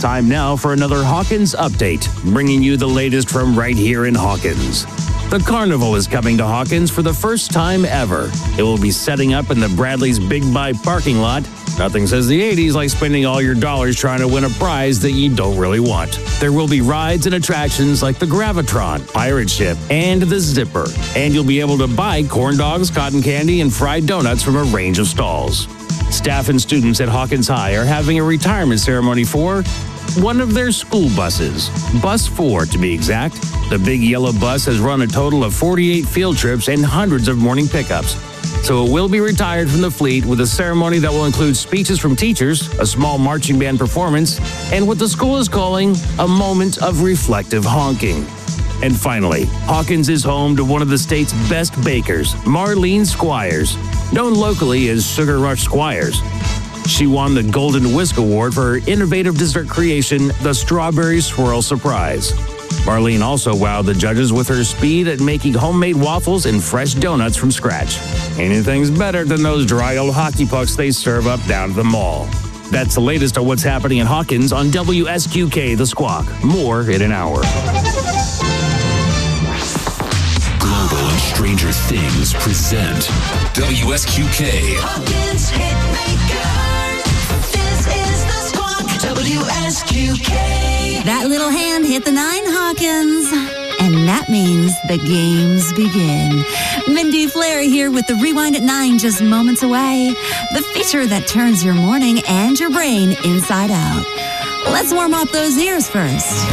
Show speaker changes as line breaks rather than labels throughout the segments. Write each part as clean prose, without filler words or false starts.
time now for another Hawkins update, bringing you the latest from right here in Hawkins. The carnival is coming to Hawkins for the first time ever. It will be setting up in the Bradley's Big Buy parking lot. Nothing says the 80s like spending all your dollars trying to win a prize that you don't really want. There will be rides and attractions like the Gravitron, Pirate Ship, and the Zipper. And you'll be able to buy corn dogs, cotton candy, and fried donuts from a range of stalls. Staff and students at Hawkins High are having a retirement ceremony for one of their school buses, Bus 4 to be exact. The big yellow bus has run a total of 48 field trips and hundreds of morning pickups. So it will be retired from the fleet with a ceremony that will include speeches from teachers, a small marching band performance, and what the school is calling a moment of reflective honking. And finally, Hawkins is home to one of the state's best bakers, Marlene Squires, known locally as Sugar Rush Squires. She won the Golden Whisk Award for her innovative dessert creation, the Strawberry Swirl Surprise. Marlene also wowed the judges with her speed at making homemade waffles and fresh donuts from scratch. Anything's better than those dry old hockey pucks they serve up down at the mall. That's the latest on what's happening in Hawkins on WSQK The Squawk. More in an hour.
Global and Stranger Things present WSQK.
Hawkins Hitmaker. This is The Squawk. WSQK.
That little hand hit the 9, Hawkins. And that means the games begin. Mindy Flair here with the Rewind at 9 just moments away. The feature that turns your morning and your brain inside out. Let's warm up those ears first.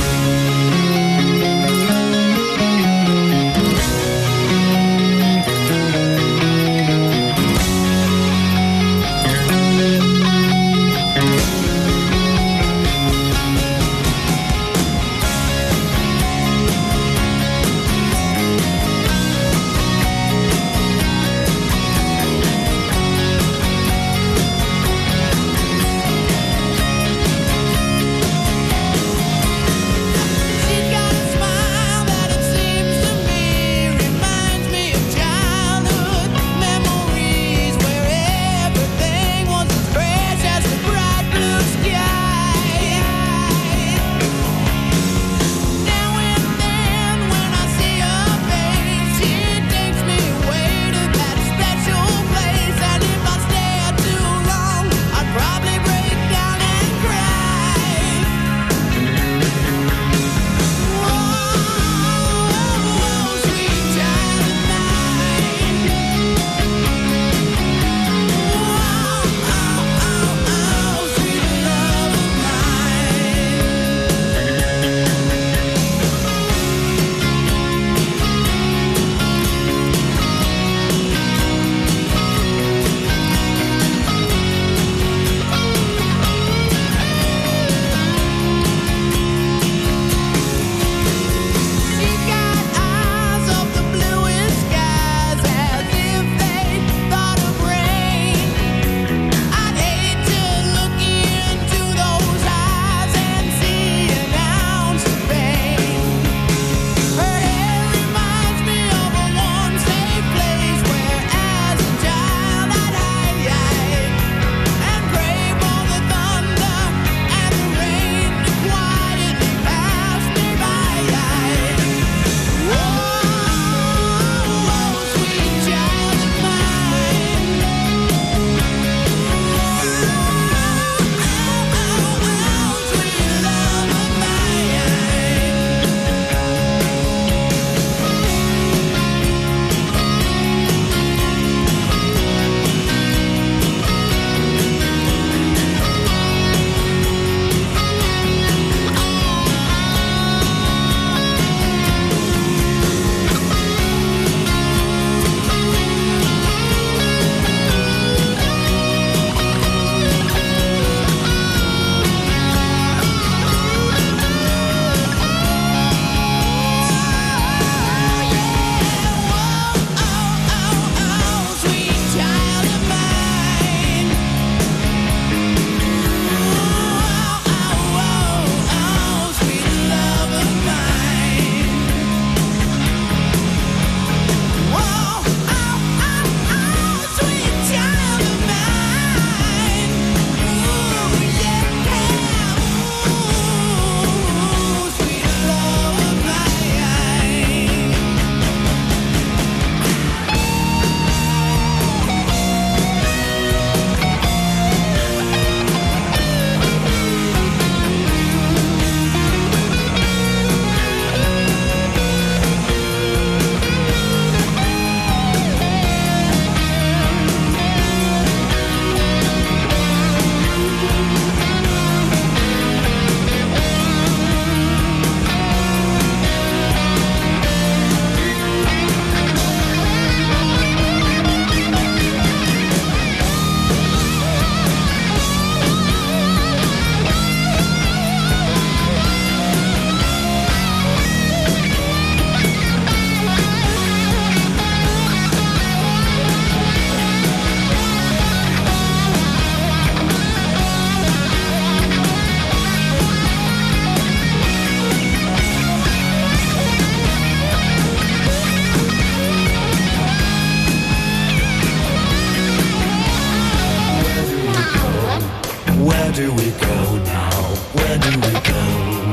Where do we go now? Where do we go?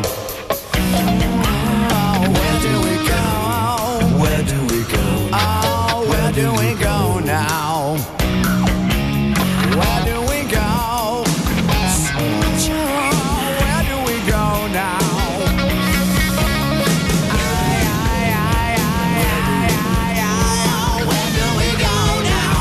Where do we go? Where do we go? Oh, where do we go now? Where do we go? Where do we go now? Where do we go now?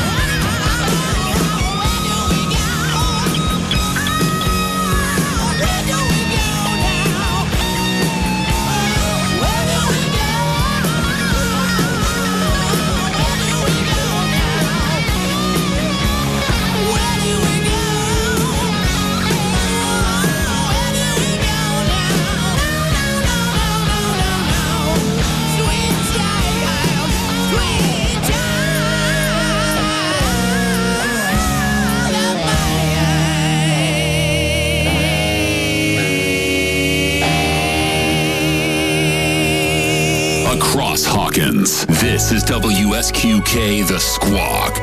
Across Hawkins, this is WSQK The Squawk.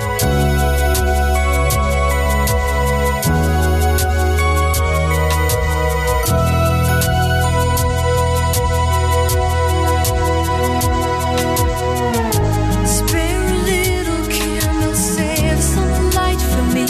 Spare a little candle, save some light for me.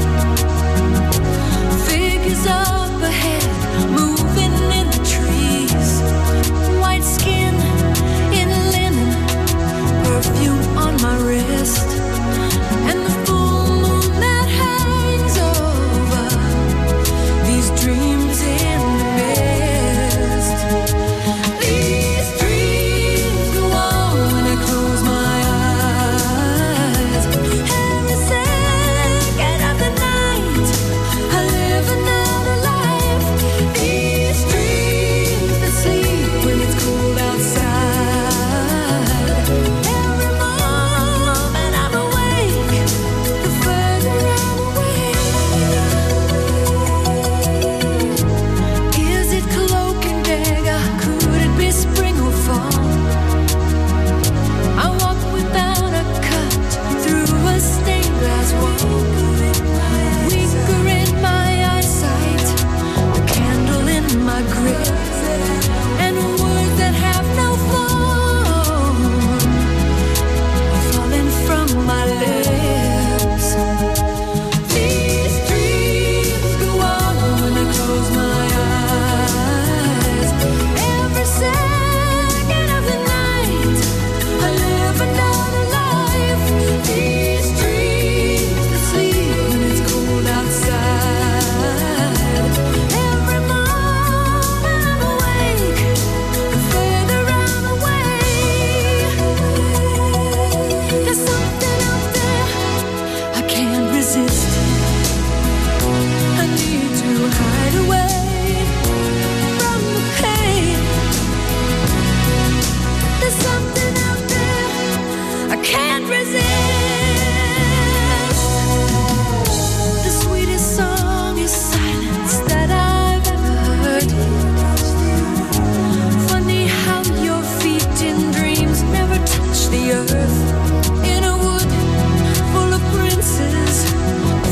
Figures up ahead, moving in the trees. White skin in linen, perfume on my wrist, and the full moon that hangs over these dreams in the mist. These dreams go on when I close my eyes. Every second of the night, I live another life. These dreams that sleep when it's cold outside. Every moment I'm awake, the further I'm away. Is it cloak and dagger? Could it be spring or fall? I walk without a cut through a stained glass wall. Weaker in my eyesight, a candle in my grip, and words that have no form are falling from my lips. These dreams go on when I close my eyes. Every second of the night, I live another life. These dreams that sleep when it's cold outside. Every moment I'm awake, the further I'm away. There's something out there I can't resist. I need to hide away from the pain. There's something out there I can't resist. The sweetest song is silence that I've ever heard. Funny how your feet in dreams never touch the earth. In a wood full of princes,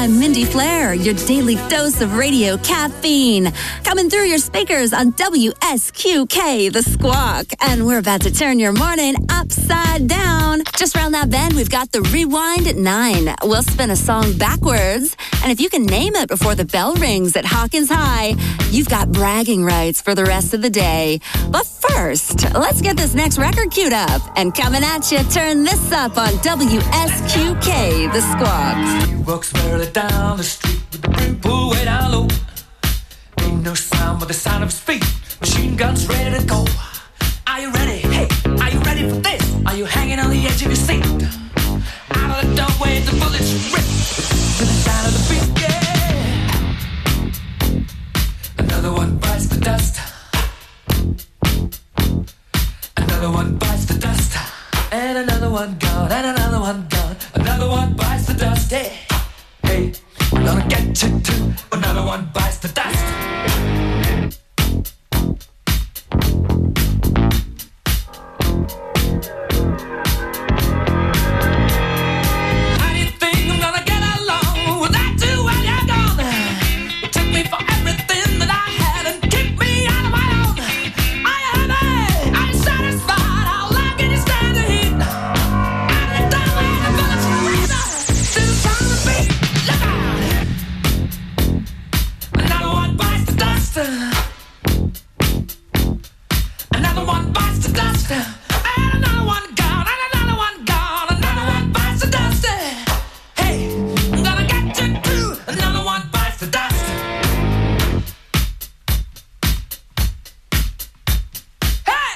I'm Mindy Flair, your daily dose of radio caffeine. Coming through your speakers on WSQK, The Squawk. And we're about to turn your morning upside down. Just round that bend, we've got the Rewind at 9. We'll spin a song backwards. And if you can name it before the bell rings at Hawkins High, you've got bragging rights for the rest of the day. But first, let's get this next record queued up. And coming at you, turn this up on WSQK, The Squawk.
He walks merrily down the street with the brim pulled way down low. Ain't no sound but the sound of his feet. Machine guns ready to go. Are you ready? Hey, are you ready for this? Are you hanging on the edge of your seat? Out of the doorway, the bullets rip to the sound of the beat. Yeah. Another one bites the dust. Another one bites the dust. And another one gone. And another one gone. Another one bites the dust. Hey, hey, we're gonna get you too. Another one bites the dust. How do you think I'm gonna get along without you when you're gone? You took me for everything that I had and kicked me out of my own. Are you happy? Are you satisfied? How long can you stand the heat? Out of the doorway, the bullets rip to the sound of the beat. Look out! Another one bites the dust. Another one bites the dust. And another one gone. And another one gone. Another one bites the dust. Hey, I'm gonna get you too. Another one bites the dust. Hey!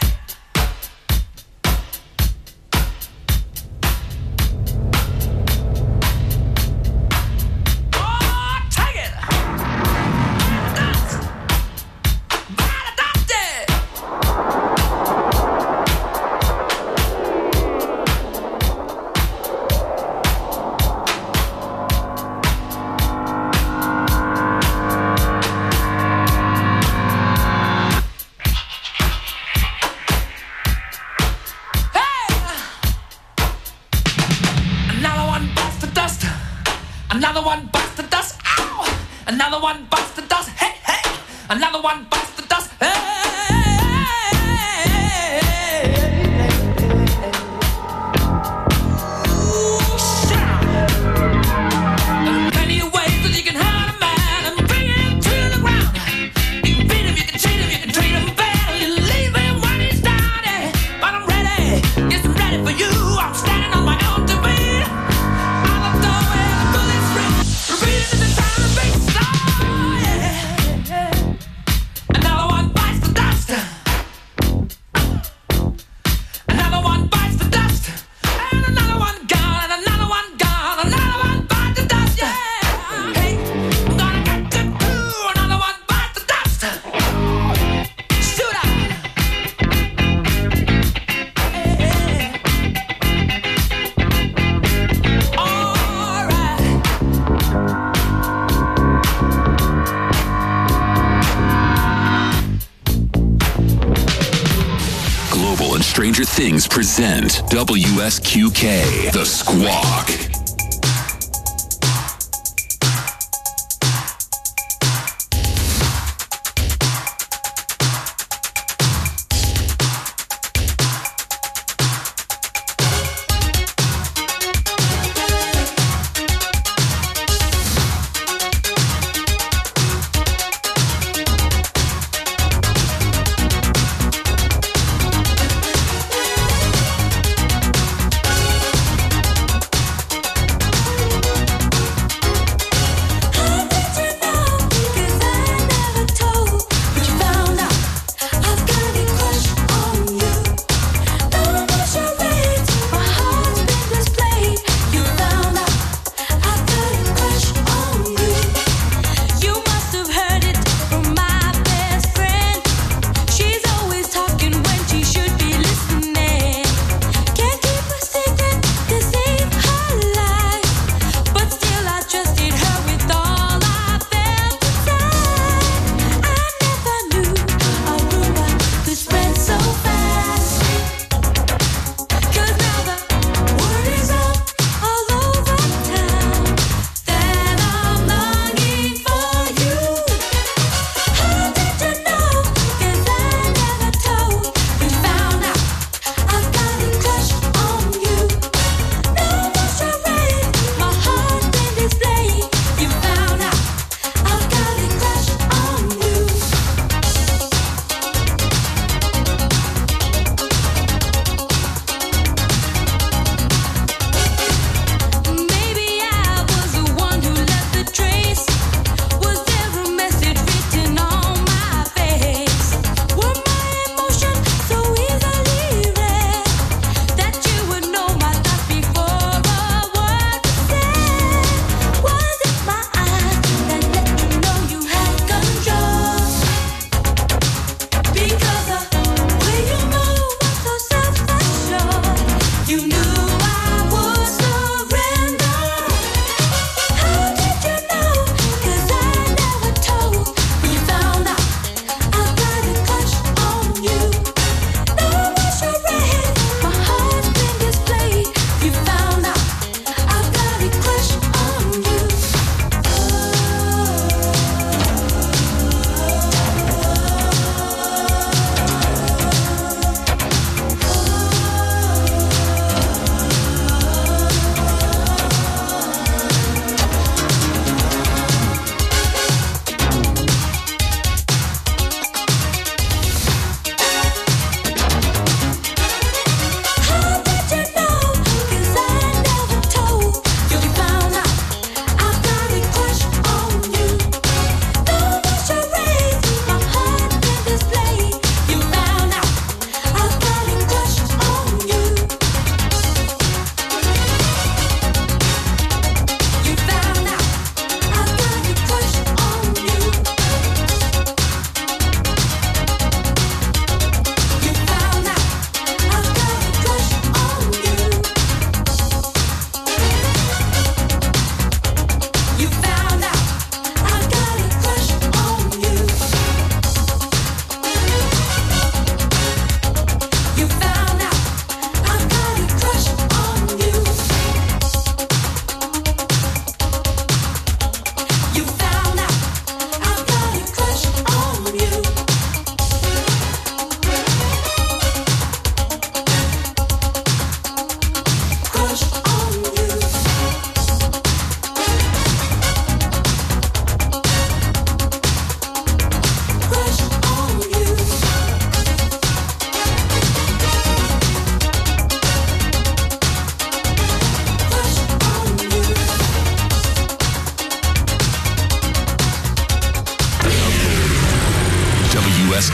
Oh, take it! Dust! By the dust, yeah! Hey! Another one bites the dust. Another one bites the dust. Ow! Another one bites the dust. Hey, hey! Another one bites the dust. Hey! Ooh, shout! There are plenty of ways that you can hurt a man and bring him to the ground. You can beat him, you can cheat him, you can treat him bad, you leave him when he's down. But I'm ready, yes, I'm ready for you. I'm standing on my own two feet. I don't know where the bullets rip, repeating to the sound of the beat. Oh, yeah. Another one bites the dust. Another one bites the dust. And another one gone. And another one gone. Another one bites the dust. Yeah. Hey, I'm gonna get you too. Another one bites the dust. Shoot out. Hey. All right.
Global and Stranger Things present WSQK, The Squawk.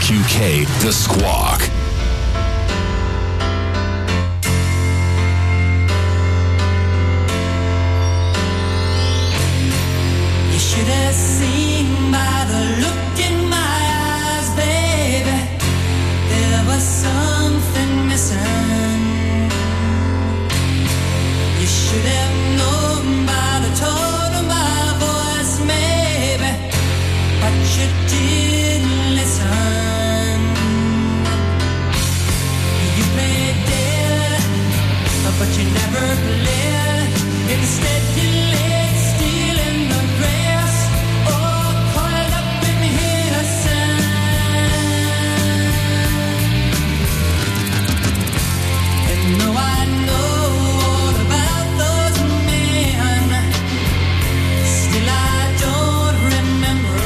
WSQK, The Squawk.
You should have seen by the look in my eyes, baby, there was something missing. You should have known by the tone of my voice, maybe, but you didn't listen. You played dead, but you never played. Instead you laid still in the grass, oh, coiled up in innocence. And though I know all about those men, still I don't remember.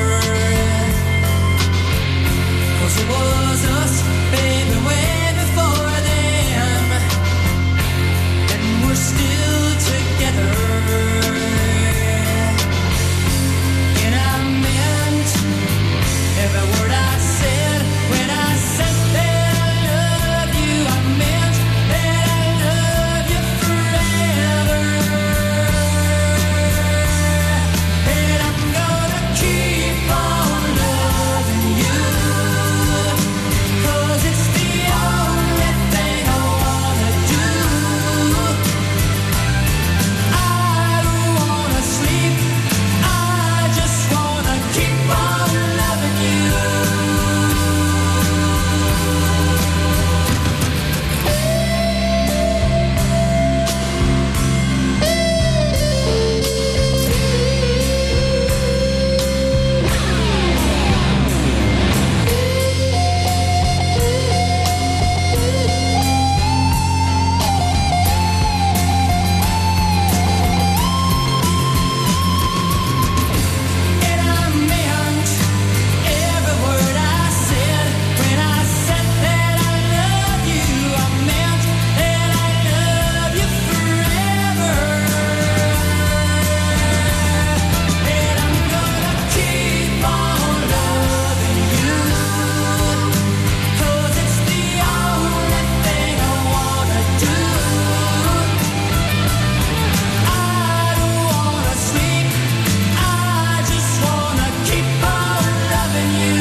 'Cause it was us, baby, way before them, and we're still together. And I meant every word I said when I said that I love you. I meant that I love you forever. And I'm gonna keep on loving you, 'cause it's the only thing I wanna do. I don't wanna sleep, I just wanna keep on loving you. And I meant every word I said when I said that I love you. I meant that I love you forever. And I'm gonna keep on loving you, 'cause it's the only thing I wanna do. I don't wanna sleep, I just wanna keep on loving you.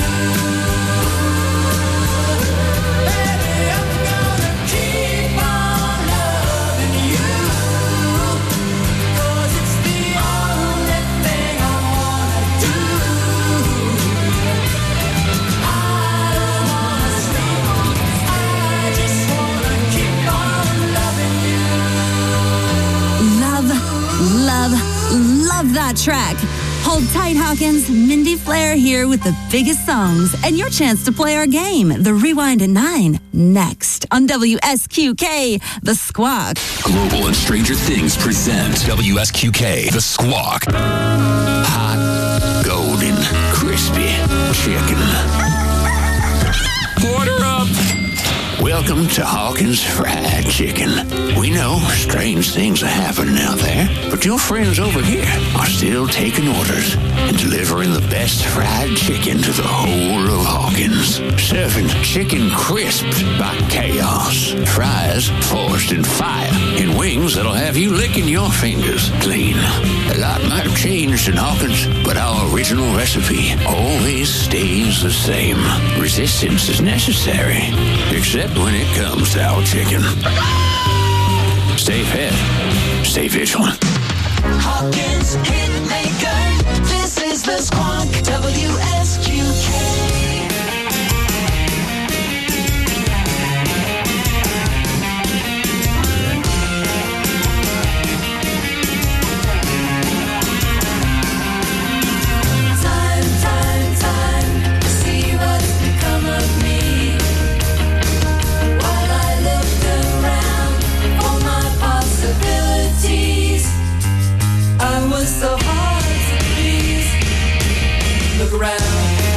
Baby, I'm gonna keep on loving you, 'cause it's the only thing I wanna do. I don't wanna sleep, I just wanna keep on loving you.
Love that track. Hold tight, Hawkins. Mindy Flair here with the biggest songs and your chance to play our game, the Rewind at 9, next on WSQK, The Squawk.
Global and Stranger Things present WSQK, The Squawk. Hot, golden, crispy chicken. Order up! Welcome to Hawkins Fried Chicken. We know strange things are happening out there, but your friends over here are still taking orders and delivering the best fried chicken to the whole of Hawkins. Serving chicken crisped by chaos, fries forged in fire, and wings that'll have you licking your fingers clean. A lot might have changed in Hawkins, but our original recipe always stays the same. Resistance is necessary, except when it comes to our chicken. Stay fed, stay vigilant.
Hawkins Hitmaker, this is the Squawk, WSQK. Time to see what's become of me. While I looked around for my possibilities, I was so hard to please. Look around.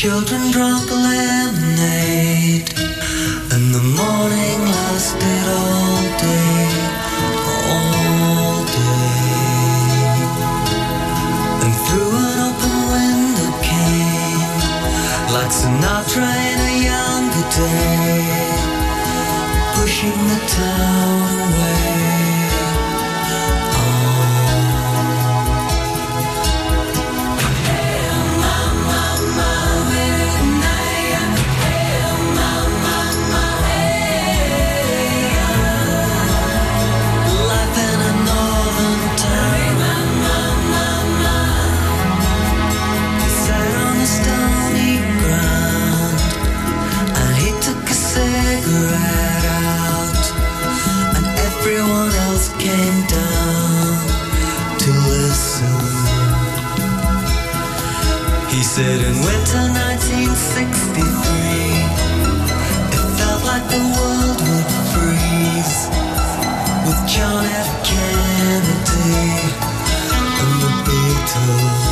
children drank lemonade, and the morning lasted all day, all day. And through an open window came, like Sinatra in a younger day, pushing the town away. Came down to listen. He said in winter 1963, it felt like the world would freeze with John F. Kennedy and the Beatles.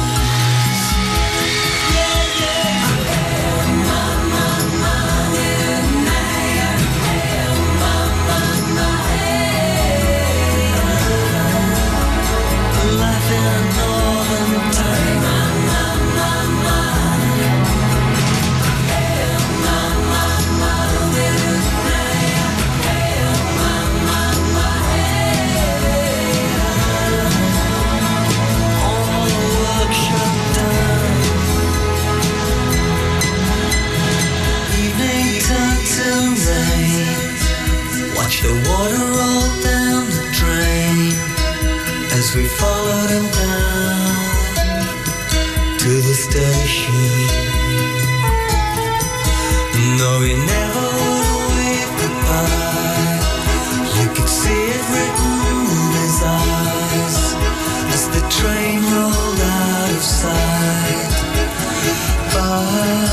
Watch the water roll down the drain as we followed him down to the station. No, he never would wave goodbye. You could see it written in his eyes as the train rolled out of sight. Bye.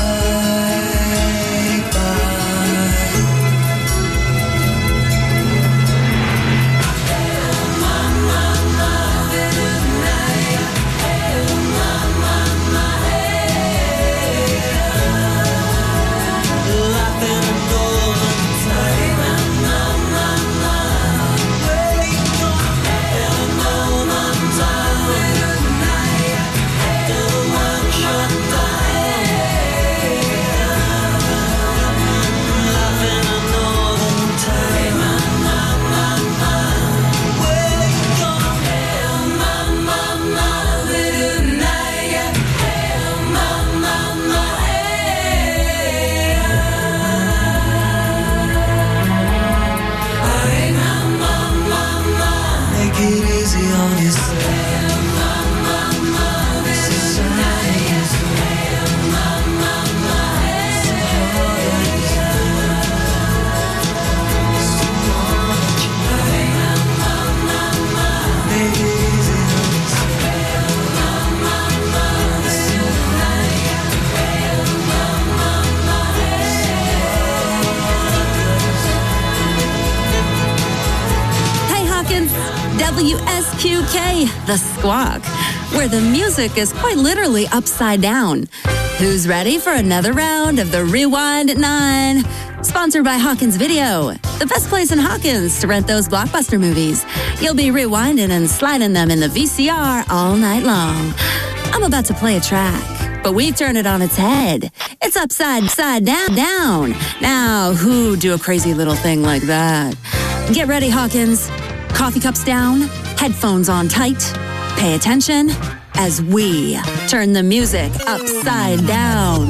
WSQK, The Squawk, where the music is quite literally upside down. Who's ready for another round of the Rewind at 9? Sponsored by Hawkins Video, the best place in Hawkins to rent those blockbuster movies. You'll be rewinding and sliding them in the VCR all night long. I'm about to play a track, but we turn it on its head. It's upside down. Now, who'd do a crazy little thing like that? Get ready, Hawkins. Coffee cups down, headphones on tight. Pay attention as we turn the music upside down.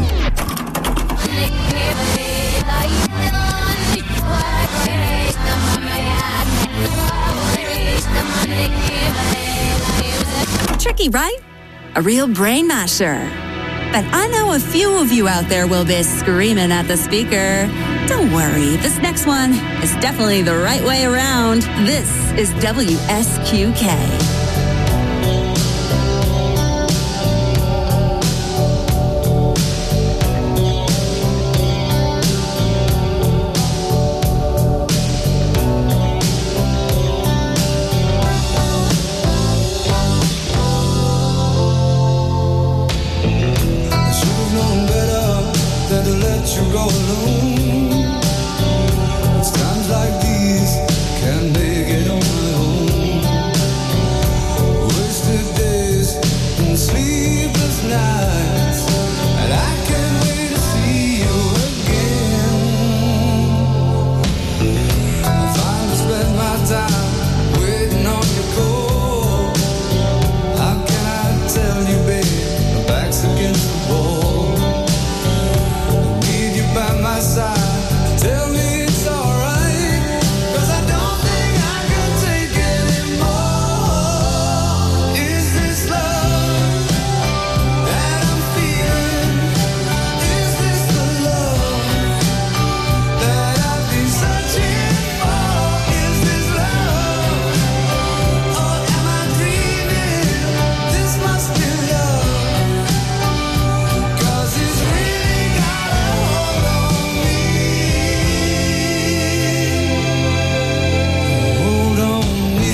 Tricky, right? A real brain masher. But I know a few of you out there will be screaming at the speaker. Don't worry, this next one is definitely the right way around. This is WSQK.
I should've known better. alone. It's times like these can't make it on my own. Wasted days and sleepless nights, and I can't wait to see you again. I finally spent my time waiting on your call. How can I tell you, babe, my back's against the wall. I need you by my side. Tell me it's alright, 'cause I don't think I can take anymore. Is this love that I'm feeling? Is this the love that I've been searching for? Is this love, or am I dreaming? This must be love, 'cause it's really got a hold on me. Hold on me.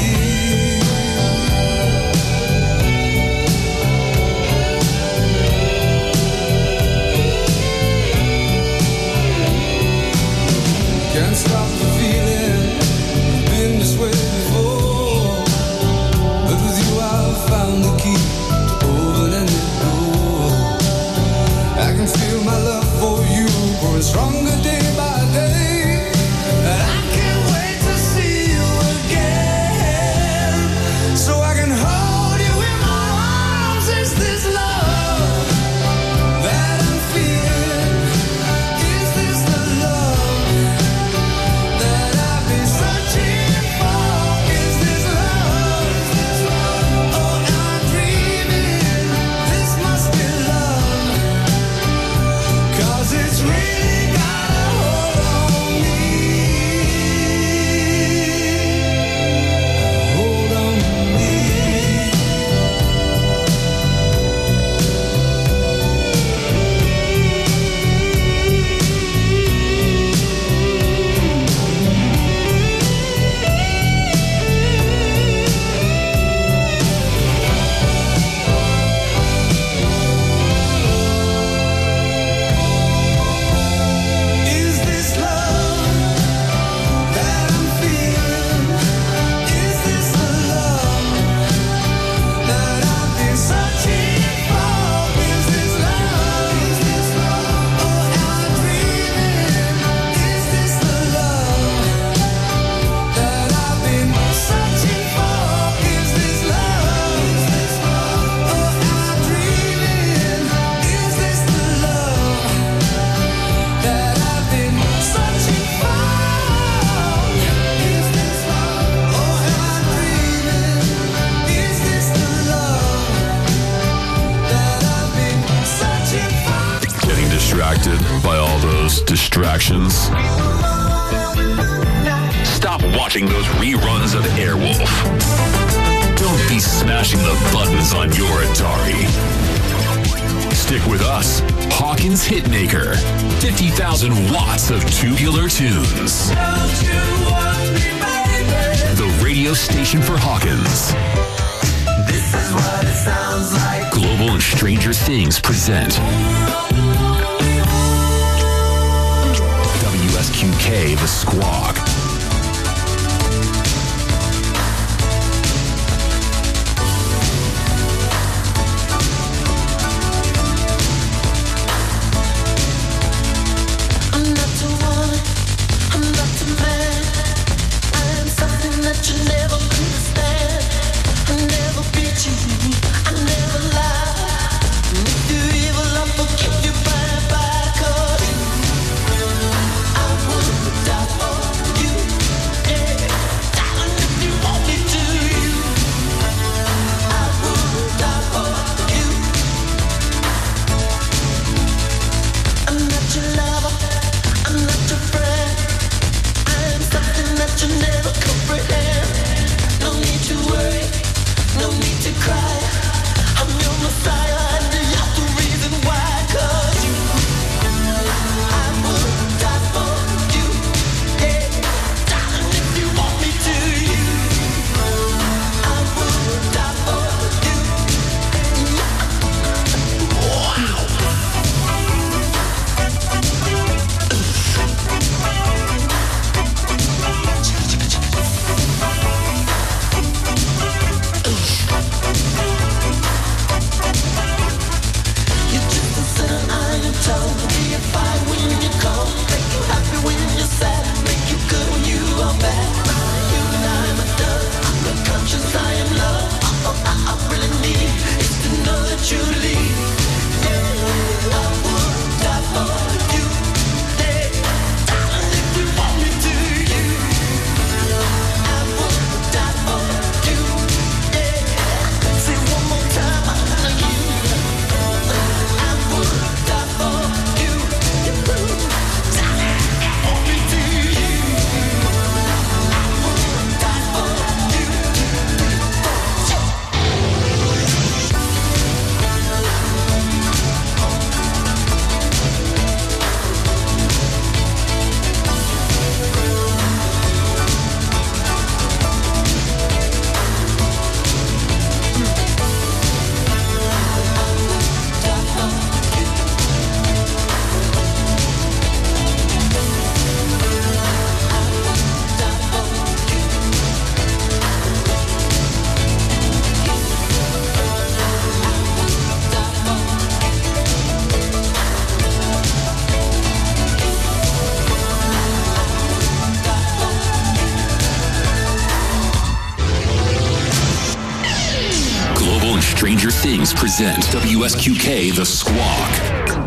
Can't stop the feeling, been this way before, but with you I've found the key to open any door. I can feel my love for you growing stronger day by day, and I can't wait to see you again, so I can hold you in my arms. Is this love that I'm feeling? Is this the love that I've been searching for? Is this love, or am I dreaming? This must be love, 'cause it's really got a hold on me. Hold on me. Is this love that I'm feeling? Is this the love that I've been searching for? Is this love, or am I dreaming? Is this the love that I've been searching for? Is this love, or am I dreaming? Is this the love that I've been searching for? Is this love, or am I dreaming? Is this the love that I've been searching for?
Getting distracted by all those distractions? Stop watching those reruns of Airwolf. Don't be smashing the buttons on your Atari. Stick with us, Hawkins Hitmaker. 50,000 watts of tubular tunes. The radio station for Hawkins.
This is what it sounds like.
Global and Stranger Things present WSQK The Squawk.
I'm not a woman, I'm not a man. I am something that you never understand. I never beat you, I never lie. And if you're evil, I'll forgive you bye. 'Cause I would die for
Things present WSQK The Squawk.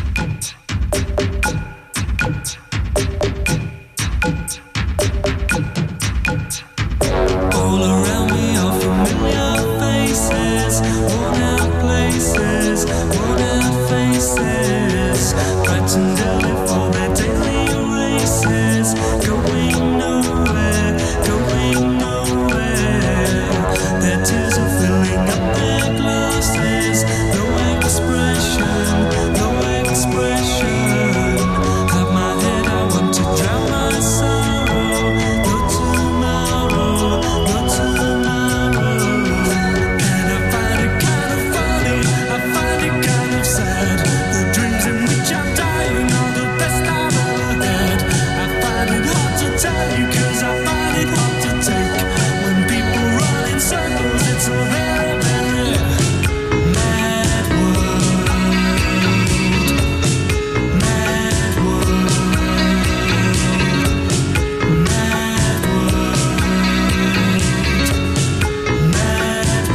All around me are familiar faces, worn out places, worn out faces, frightened early for their daily races, going nowhere, going nowhere. Their tears are filling up their glasses, no expression, no expression. Have my head, I want to drown my sorrow, no tomorrow, no tomorrow. And I find it kind of funny, I find it kind of sad. The dreams in which I'm dying are the best I've ever had. I find it hard to tell you, 'cause I find it hard to take. When people run in circles, it's a very, very mad world. Mad world. Mad world. Mad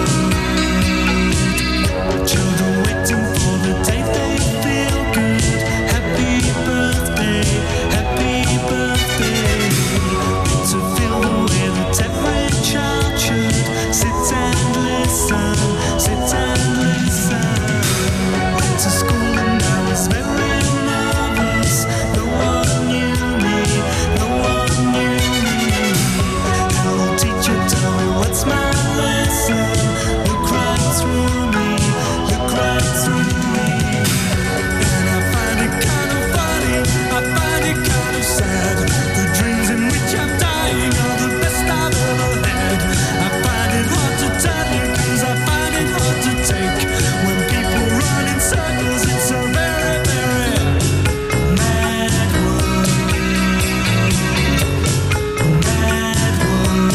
world. Children waiting for the day they feel good. Happy birthday, happy birthday. To feel the way that every child should. Sit and listen, sit and listen. Went to school and I was very nervous. No one knew me, no one knew me. Hello teacher, tell me what's my lesson. Look right through me, look right through me. And I find it kind of funny, I find it kind of sad. The dreams in which I'm dying are the best I've ever had. I find it hard to tell you, 'cause I find it hard to take. When people run in circles, it's a very, very mad world. Mad world.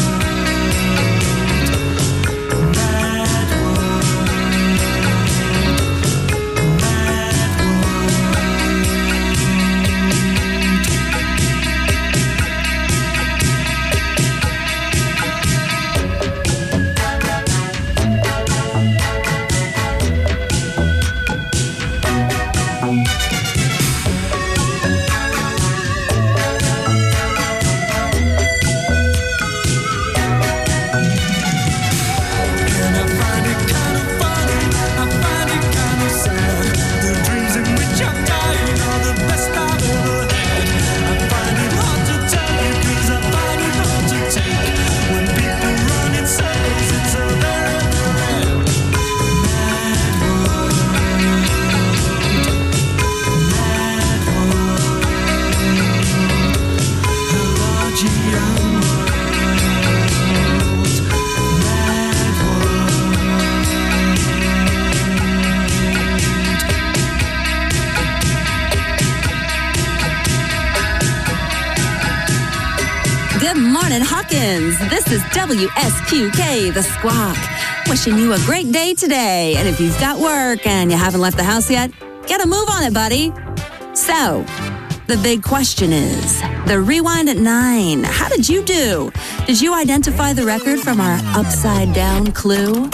Mad world. Mad And I find it kind of funny, I find it kind of sad. The dreams in which I'm dying are the best I've ever had. I find it hard to tell you, 'cause I find it hard to take. When people run in circles, it's a very, very mad world. Mad world. Pelagian world. Mad world.
Good morning, Hawkins. This is WSQK, The Squawk. Wishing you a great day today. And if you've got work and you haven't left the house yet, get a move on it, buddy. So, the big question is, the Rewind at 9. How did you do? Did you identify the record from our upside down clue?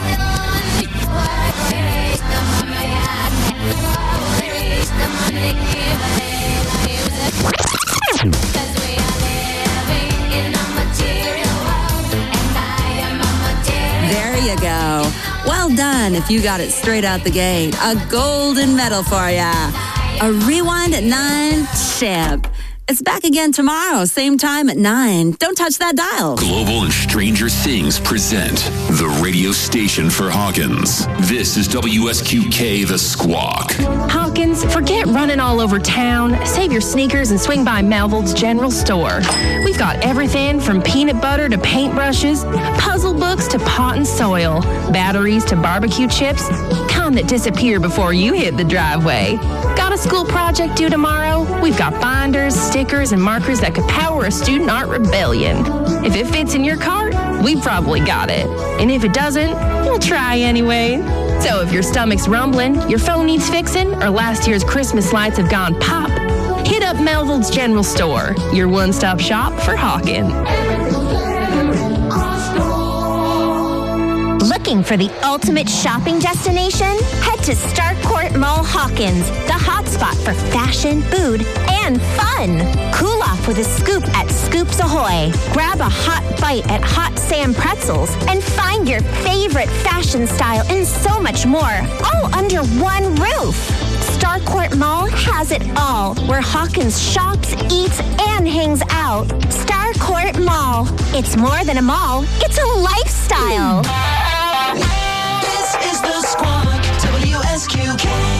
There you go. Well done if you got it straight out the gate. A golden medal for ya. A Rewind at 9 champ. It's back again tomorrow, same time at 9. Don't touch that dial.
Global and Stranger Things present the radio station for Hawkins. This is WSQK The Squawk.
Hawkins, forget running all over town. Save your sneakers and swing by Melville's General Store. We've got everything from peanut butter to paintbrushes, puzzle books to pot and soil, batteries to barbecue chips, kind that disappear before you hit the driveway. Got a school project due tomorrow? We've got binders, stickers, and markers that could power a student art rebellion. If it fits in your cart, we've probably got it. And if it doesn't, we'll try anyway. So if your stomach's rumbling, your phone needs fixing, or last year's Christmas lights have gone pop, hit up Melville's General Store, your one-stop shop for Hawkins.
Look Looking for the ultimate shopping destination? Head to Starcourt Mall Hawkins, the hotspot for fashion, food, and fun. Cool off with a scoop at Scoops Ahoy. Grab a hot bite at Hot Sam Pretzels and find your favorite fashion style and so much more, all under one roof. Starcourt Mall has it all, where Hawkins shops, eats, and hangs out. Starcourt Mall. It's more than a mall, it's a lifestyle.
This is the Squawk, WSQK.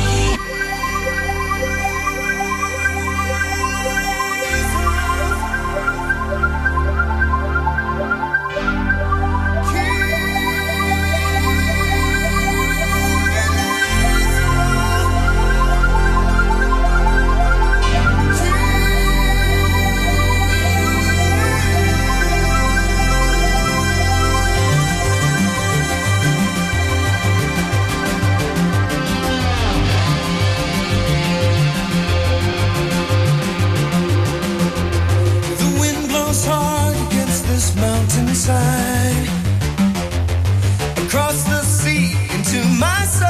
Mountainside, across the sea into my soul.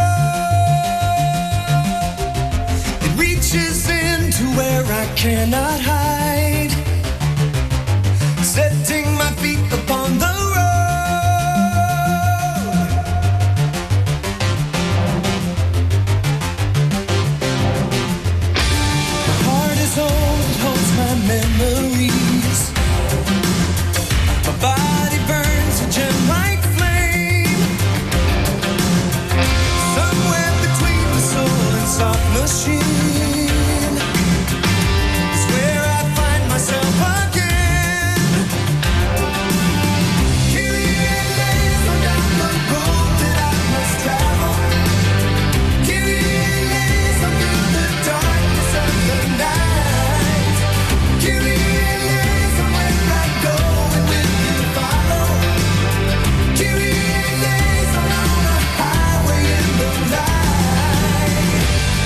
It reaches into where I cannot hide, setting my feet upon the road. My heart is old, it holds my memories. My body burns a gem like flame. Somewhere between the soul and soft machine is where I find myself again. Kyrie eleison down the road that I must travel. Kyrie eleison through the darkness of the night. Kyrie eleison where I go and will you follow? Kyrie eleison on the highway in the night.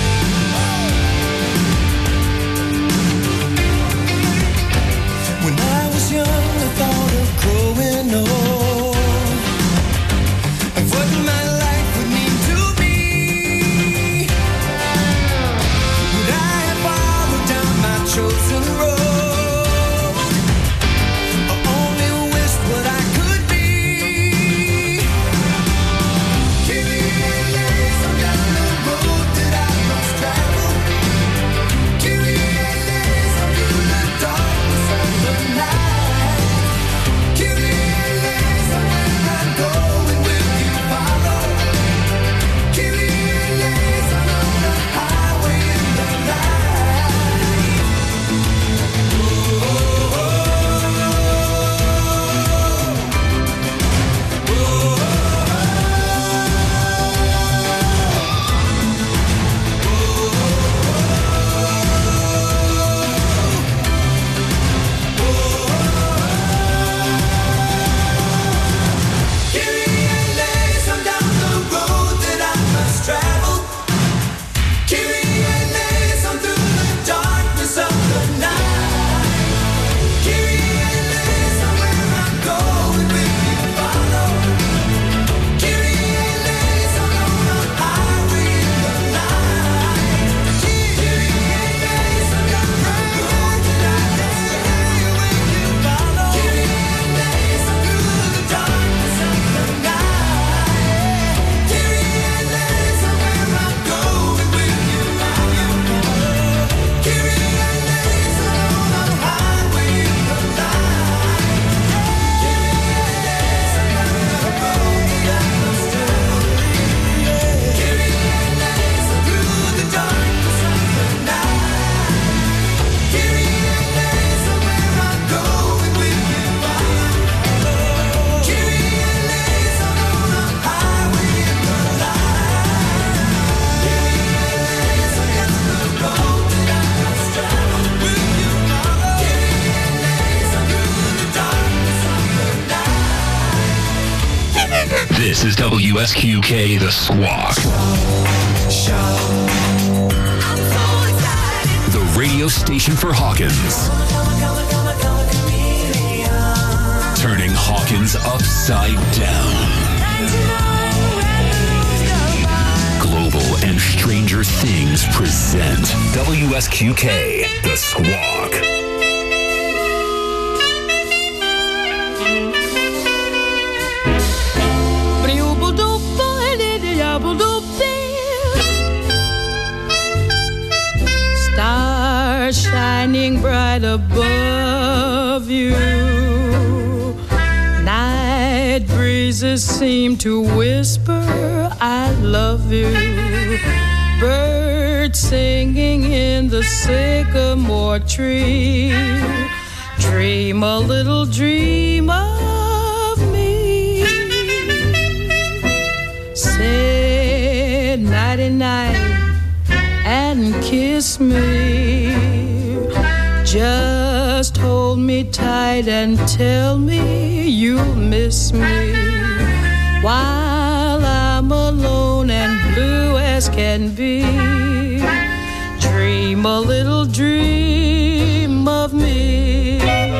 When I was young, I thought of growing old, of what my life would mean to me. Would I have followed down my chosen road, or only wished what I could be? Kyrie eleison down the road that I must travel. Kyrie eleison through the darkness of the night. Kyrie eleison where I go and will you follow? Kyrie eleison on the highway in the night. Kyrie eleison down the road that I must travel. Kyrie eleison through the darkness of the night. Kyrie eleison where I go and will you follow? Kyrie eleison on the highway in the night. Kyrie eleison down the road that I must travel. Will you follow? Kyrie eleison through the darkness of the night. Kyrie eleison where I go and will you follow? Kyrie eleison on the highway in the night. Kyrie eleison down the road that I must travel. Kyrie eleison through the darkness of the night. Kyrie eleison where I go and will you follow? Kyrie eleison on the highway in the night. Kyrie eleison down the road that I must travel. Will you follow? Kyrie eleison through the darkness of the night.
This is WSQK The Squawk. The radio station for Hawkins. Turning Hawkins upside down. Mobile and Stranger Things present WSQK, The Squawk.
Stars shining bright above you. Night breezes seem to whisper, I love you. Birds singing in the sycamore tree. Dream a little dream of me. Say nighty-night and kiss me. Just hold me tight and tell me you'll miss me. While I'm alone and blue as can be, dream a little dream of me.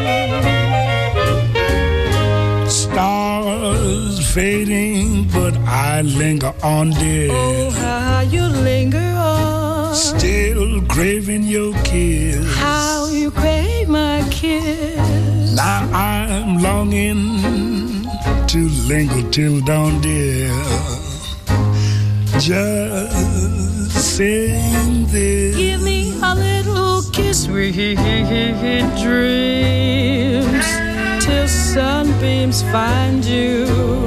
Stars fading, but I linger on, dear.
Oh, how you linger on.
Still craving your kiss.
How you crave my kiss.
Now I'm longing to linger till dawn, dear. Just sing this.
Give me a little kiss, sweet dreams, till sunbeams find you.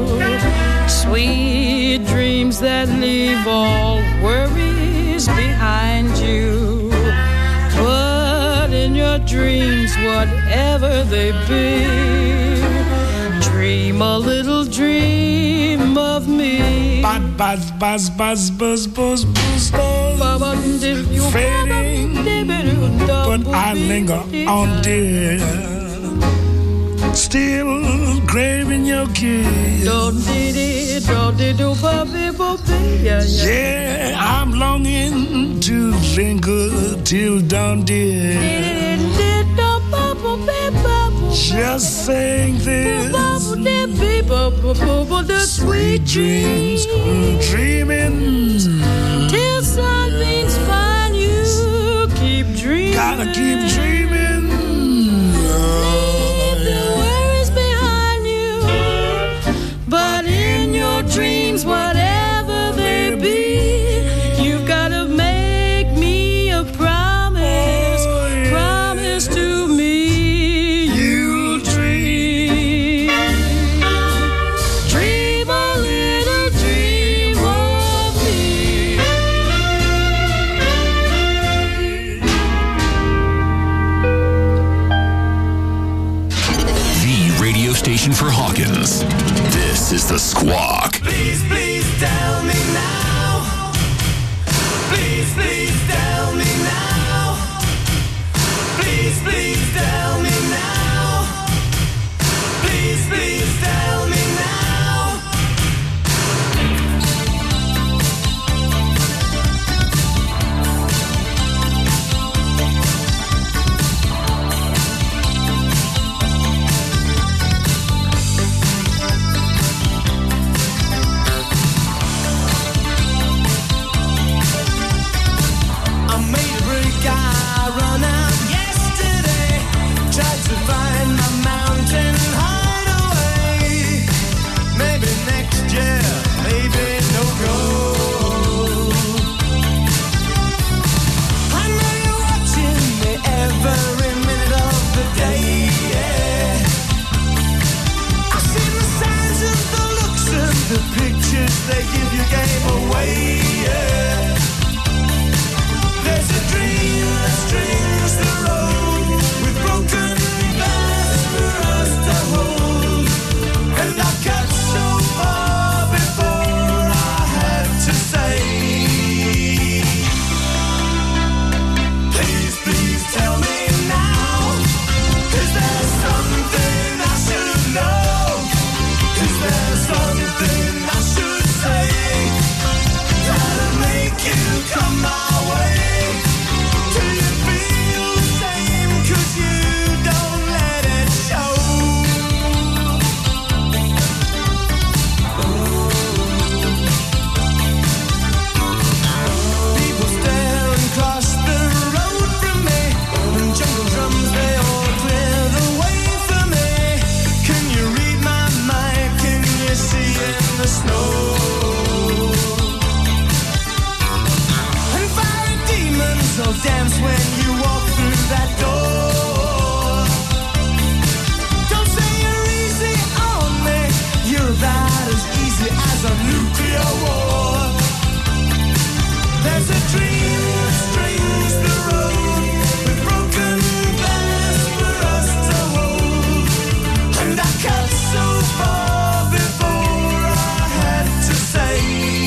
Sweet dreams that leave all worries behind you. But in your dreams, whatever they be, dream a little dream of me.
Buzz, buzz, buzz, buzz, buzz, buzz, fading, but I linger on, dear. Still craving your kiss. Yeah, I'm longing to linger till dawn, dear. Just sing this. Sweet dreams, dreaming
till sunbeams find you. Keep dreaming.
Gotta keep dreaming.
Leave the worries behind you. But in your dreams, whatever they be, you've gotta make me a promise. Promise to me.
For Hawkins. This is The Squawk.
Please, please tell me now. Please, please tell me now. Please, please tell me now. Please, please tell me now. So dance when you walk through that door. Don't say you're easy on me. You're about as easy as a nuclear war. There's a dream that strings the road with broken glass for us to hold. And I cut so far before I had to say,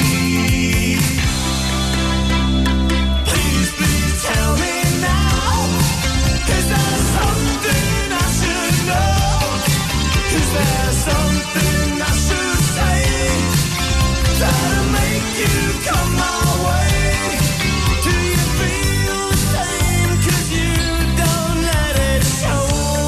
please, please tell me now. Is there something I should know? Is there something I should say that'll make you come my way? Do you feel the same? 'Cause you don't let it show.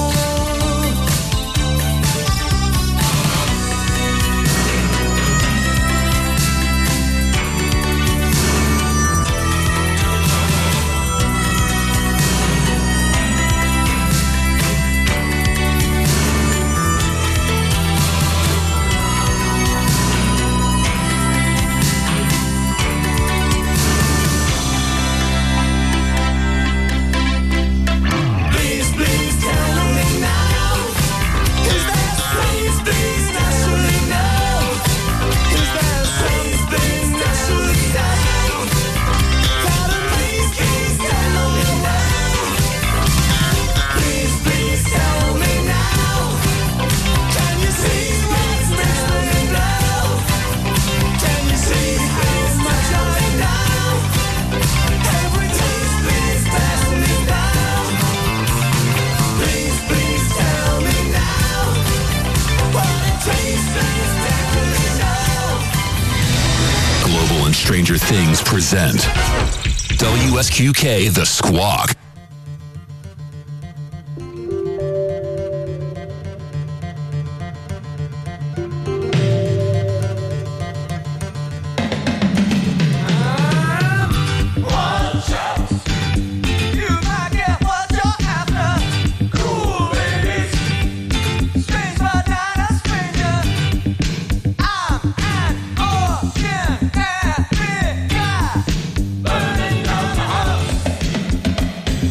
Please, please tell me now. Is there something I should know? Is there something I should say that'll make you stand on your way? Please, please tell me now. Can you see what's makes me blow? Can you see how much I know? Every taste, please pass me down. Please, please tell me now what it tastes exactly now.
Global and Stranger Things present WSQK The Squawk.
Watch out. You might get what you're after. Cool ladies. Strange but not a stranger. I'm an ordinary guy. Burning down the house.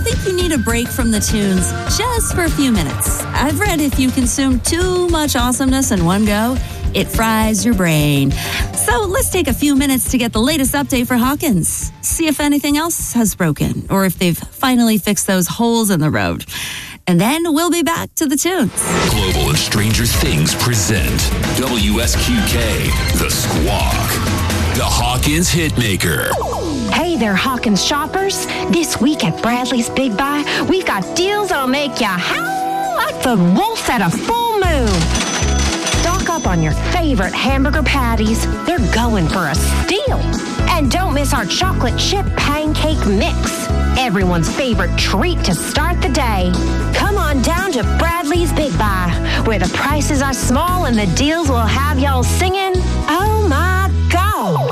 think you need a break from the tunes just for a few minutes. I've read if you consume too much awesomeness in one go, it fries your brain. So let's take a few minutes to get the latest update for Hawkins. See if anything else has broken or if they've finally fixed those holes in the road. And then we'll be back to the tunes.
Global and Stranger Things present WSQK, The Squawk, the Hawkins Hitmaker.
Hey there, Hawkins shoppers. This week at Bradley's Big Buy, we've got deals that'll make you howl like the wolf at a full moon. Stock up on your favorite hamburger patties. They're going for a steal. And don't miss our chocolate chip pancake mix, everyone's favorite treat to start the day. Come on down to Bradley's Big Buy, where the prices are small and the deals will have y'all singing, oh my God.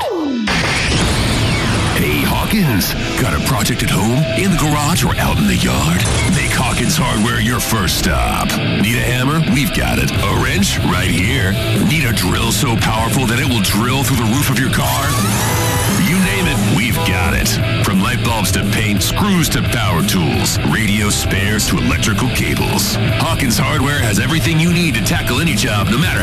Hey, Hawkins, got a project at home, in the garage, or out in the yard? Make Hawkins Hardware your first stop. Need a hammer? We've got it. A wrench? Right here. Need a drill so powerful that it will drill through the roof of your car? You name it, we've got it. From light bulbs to paint, screws to power tools, radio spares to electrical cables. Hawkins Hardware has everything you need to tackle any job, no matter